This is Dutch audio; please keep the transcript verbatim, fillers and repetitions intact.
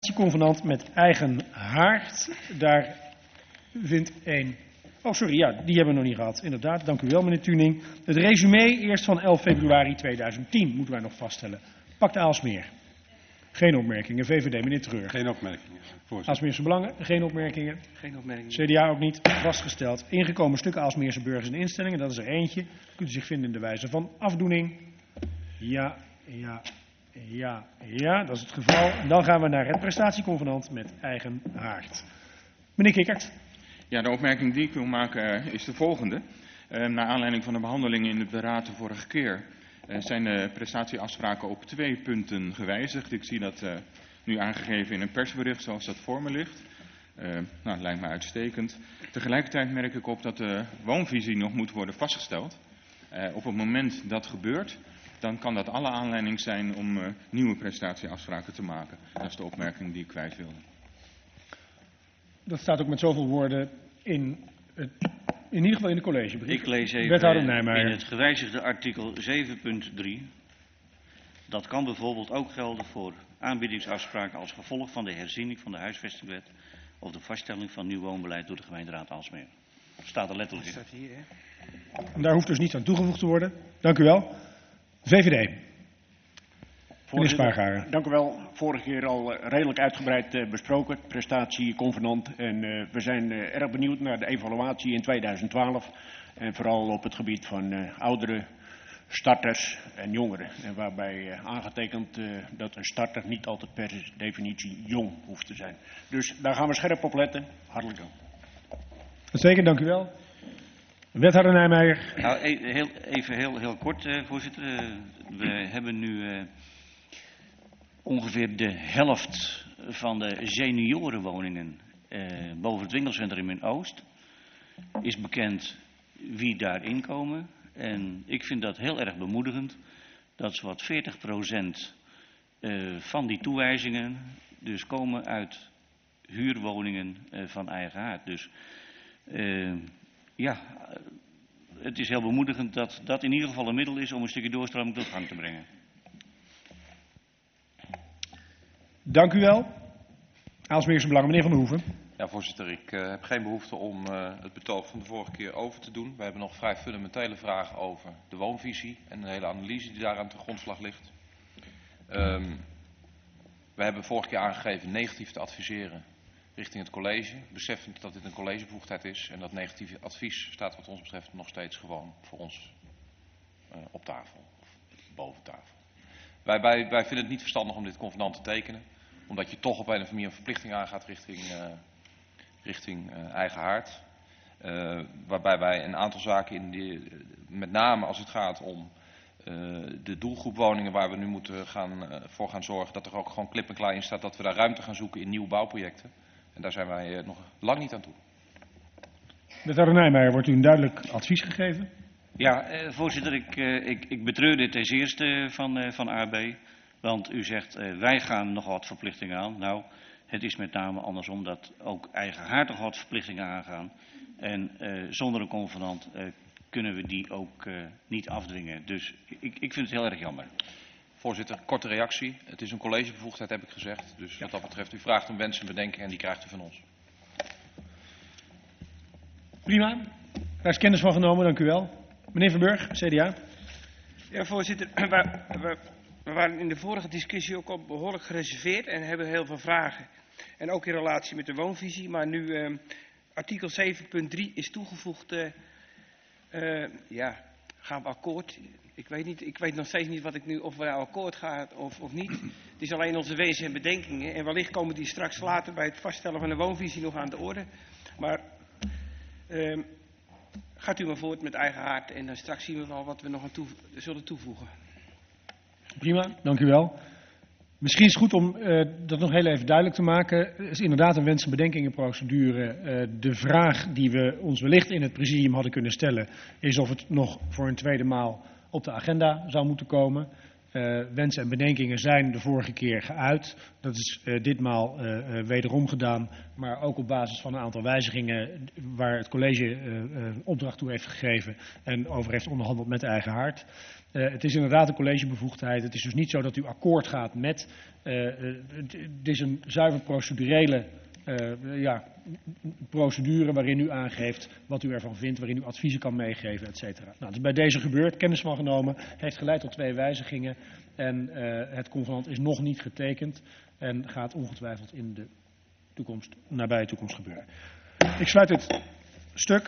Convenant met eigen haard. Daar vindt een... Oh, sorry, ja, die hebben we nog niet gehad. Inderdaad, dank u wel, meneer Tuning. Het resume eerst van elf februari tweeduizend tien moeten wij nog vaststellen. Pakt Aalsmeer. Geen opmerkingen. V V D, meneer Treur. Geen opmerkingen, voorzitter. Aalsmeerse Belangen, geen opmerkingen. Geen opmerkingen. C D A ook niet. Vastgesteld. Ingekomen stukken Aalsmeerse burgers en instellingen. Dat is er eentje. Kunt u zich vinden in de wijze van afdoening. Ja, ja, ja, ja, dat is het geval. En dan gaan we naar het prestatieconvenant met eigen haard. Meneer Kikkert. Ja, de opmerking die ik wil maken is de volgende. Uh, naar aanleiding van de behandeling in het beraad de vorige keer uh, zijn de prestatieafspraken op twee punten gewijzigd. Ik zie dat uh, nu aangegeven in een persbericht zoals dat voor me ligt. Uh, nou, dat lijkt me uitstekend. Tegelijkertijd merk ik op dat de woonvisie nog moet worden vastgesteld. Uh, op het moment dat gebeurt, dan kan dat alle aanleiding zijn om uh, nieuwe prestatieafspraken te maken. Dat is de opmerking die ik kwijt wilde. Dat staat ook met zoveel woorden in, het, in ieder geval in de collegebrief. Ik lees even Wethouder Nijmeijer. in het gewijzigde artikel zeven punt drie. Dat kan bijvoorbeeld ook gelden voor aanbiedingsafspraken als gevolg van de herziening van de huisvestingwet of de vaststelling van nieuw woonbeleid door de gemeenteraad Aalsmeer. Dat staat er letterlijk in. Dat staat hier, hè? En daar hoeft dus niets aan toegevoegd te worden. Dank u wel. V V D. Meneer Spaargaren. Dank u wel. Vorige keer al redelijk uitgebreid uh, besproken, het prestatieconvenant. En uh, we zijn uh, erg benieuwd naar de evaluatie in tweeduizend twaalf. En vooral op het gebied van uh, ouderen, starters en jongeren. En waarbij uh, aangetekend uh, dat een starter niet altijd per definitie jong hoeft te zijn. Dus daar gaan we scherp op letten. Hartelijk dank. Zeker, dank u wel. Wethouder Nijmeijer. Nou, heel, even heel, heel kort, uh, voorzitter. Uh, we hebben nu uh, ongeveer de helft van de seniorenwoningen uh, boven het winkelcentrum in Oost. Is bekend wie daarin komen. En ik vind dat heel erg bemoedigend. Dat zowat veertig procent uh, van die toewijzingen dus komen uit huurwoningen uh, van eigen haard. Dus uh, ja, het is heel bemoedigend dat dat in ieder geval een middel is om een stukje doorstroming tot gang te brengen. Dank u wel. Aalsmeerse Belangen, meneer Van der Hoeven. Ja, voorzitter, ik uh, heb geen behoefte om uh, het betoog van de vorige keer over te doen. We hebben nog vrij fundamentele vragen over de woonvisie en de hele analyse die daaraan ten grondslag ligt. Um, we hebben vorige keer aangegeven negatief te adviseren richting het college, beseffend dat dit een collegebevoegdheid is en dat negatieve advies staat wat ons betreft nog steeds gewoon voor ons uh, op tafel, of boven tafel. Wij, wij, wij vinden het niet verstandig om dit convenant te tekenen, omdat je toch op een of andere manier een verplichting aangaat richting, uh, richting uh, eigen haard. Uh, waarbij wij een aantal zaken, in die, uh, met name als het gaat om uh, de doelgroep woningen waar we nu moeten gaan, uh, voor gaan zorgen, dat er ook gewoon klip en klaar in staat dat we daar ruimte gaan zoeken in nieuwe bouwprojecten. En daar zijn wij uh, nog lang niet aan toe. Wethouder Nijmeijer, wordt u een duidelijk advies gegeven? Ja, eh, voorzitter, ik, eh, ik, ik betreur dit ten zeerste van, eh, van A B. Want u zegt, eh, wij gaan nog wat verplichtingen aan. Nou, het is met name andersom dat ook eigen haard nog wat verplichtingen aangaan. En eh, zonder een convenant eh, kunnen we die ook uh, niet afdwingen. Dus ik, ik vind het heel erg jammer. Voorzitter, korte reactie. Het is een collegebevoegdheid, heb ik gezegd. Dus wat dat betreft, u vraagt om wensen en bedenkingen en die krijgt u van ons. Prima. Daar is kennis van genomen, dank u wel. Meneer Verburg, C D A. Ja, voorzitter. We, we, we waren in de vorige discussie ook al behoorlijk gereserveerd en hebben heel veel vragen. En ook in relatie met de woonvisie. Maar nu uh, artikel zeven punt drie is toegevoegd. Uh, uh, ja, gaan we akkoord? Ik weet, niet, ik weet nog steeds niet wat ik nu, of we nou akkoord gaan of, of niet. Het is alleen onze wensen en bedenkingen. En wellicht komen die straks later bij het vaststellen van de woonvisie nog aan de orde. Maar uh, gaat u maar voort met eigen haard en dan straks zien we wel wat we nog aan toe, zullen toevoegen. Prima, dank u wel. Misschien is het goed om uh, dat nog heel even duidelijk te maken. Het is inderdaad een wens- en bedenkingenprocedure. Uh, de vraag die we ons wellicht in het presidium hadden kunnen stellen is of het nog voor een tweede maal op de agenda zou moeten komen. Uh, wensen en bedenkingen zijn de vorige keer geuit. Dat is uh, ditmaal uh, uh, wederom gedaan, maar ook op basis van een aantal wijzigingen waar het college uh, uh, opdracht toe heeft gegeven en over heeft onderhandeld met eigen hart. Uh, het is inderdaad een collegebevoegdheid. Het is dus niet zo dat u akkoord gaat met. Uh, uh, het is een zuiver procedurele uh, ja, procedure waarin u aangeeft wat u ervan vindt, waarin u adviezen kan meegeven, et cetera. Nou, dat is bij deze gebeurd, kennis van genomen, heeft geleid tot twee wijzigingen en uh, het convenant is nog niet getekend en gaat ongetwijfeld in de toekomst, nabije toekomst gebeuren. Ik sluit dit stuk